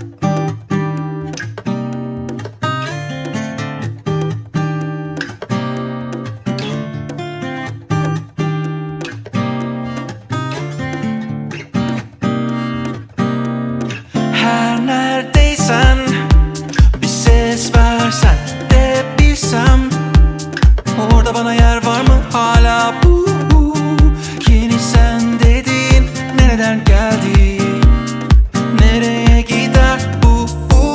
Her neredeysen bir ses versen de bilsem, orada bana yer var mı hala? Bu yeni sen dediğin nereden geldi? Nereye gider bu?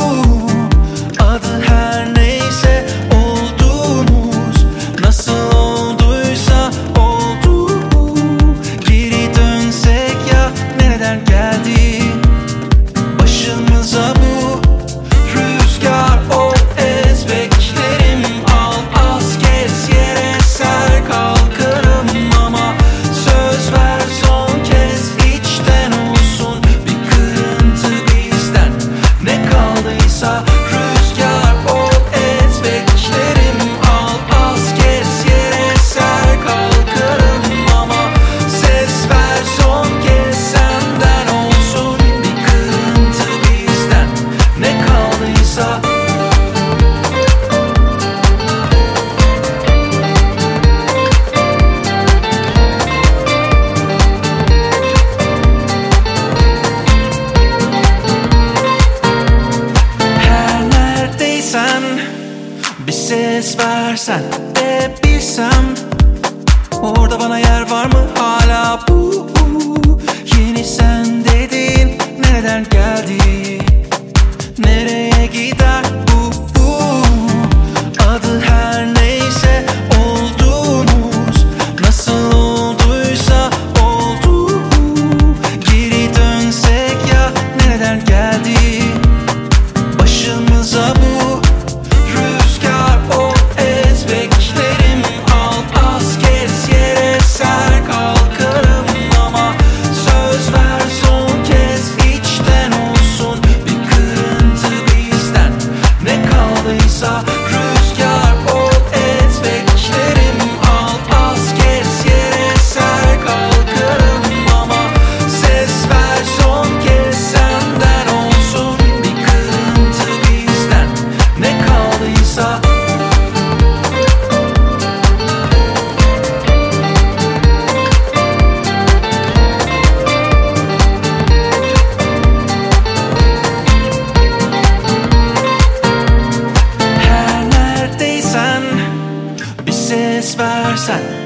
Adı her neyse olduğumuz, nasıl olduysa oldu. Geri dönsek ya, nereden geldi? Başımıza bu rüzgar, o ez beklerim. Al az kez yere ser kalkarım, ama söz ver son kez içten olsun. Bir kırıntı bizden ne kaldıysa. Rüzgar, o ez beklerim. Al az kez yere ser kalkarım, ama ses ver son kez senden olsun. Bir kırıntı bizden ne kaldıysa. Her neredeysen bir ses versen de bilsem, orada bana yer var mı hala? Bu yeni sen dediğin nereden geldi? Nereye gider bu? Adı her neyse olduğumuz, nasıl olduysa oldu. Geri dönsek ya, nereden geldi? Başımıza bu rüzgar, o ez beklerim. Al az kez yere ser kalkarım, ama söz ver son kez içten olsun. Bir kırıntı bizden ne kaldıysa. Rüzgar, o ez beklerim. Al az kez yere ser kalkarım, ama ses ver son kez senden olsun. Bir kırıntı bizden ne kaldıysa. Her neredeysen bir ses versen